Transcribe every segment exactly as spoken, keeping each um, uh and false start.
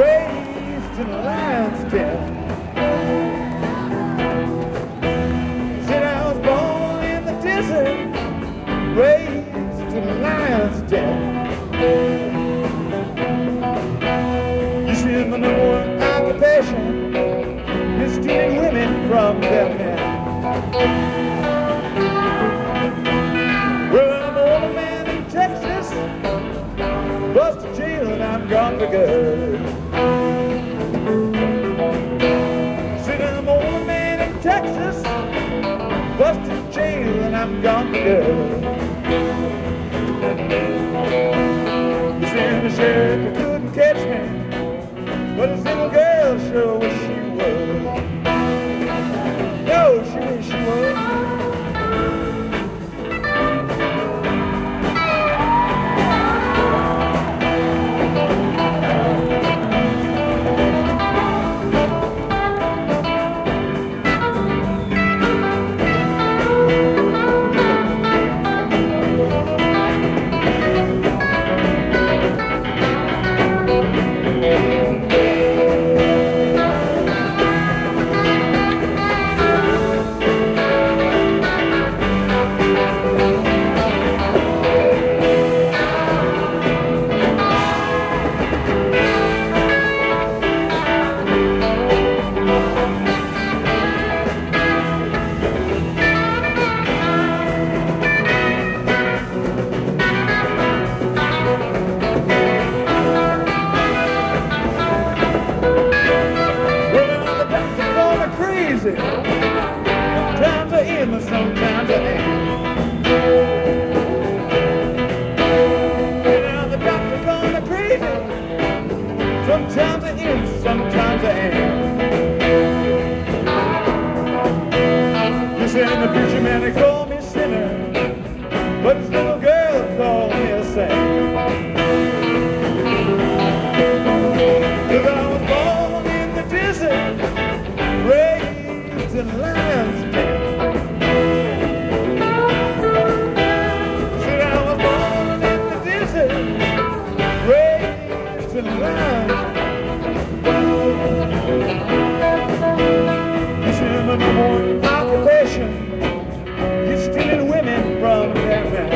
raised in a lion's den. Said I was born in the desert, raised in a lion's den. You see, my number one occupation is stealing women from their men. Well, I'm an old man in Texas, bust to jail and I'm gone for good. Said I'm an old man in Texas, bust to jail and I'm gone for good. You said the sheriff couldn't catch me, but this little girl sure wish she would. No, she wish she would. Sometimes I am, and sometimes I ain't. Now the doctor called me crazy. Sometimes I am, sometimes I ain't. You said the preacher man, they called me a sinner, but this little girl called me a saint. 'Cause I was born in the desert, raised in a lion's den. Said I was born in the desert, raised in a lion's den. You said my number one occupation is stealing women from their men.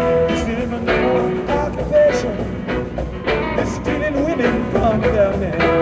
Stealing women from their men.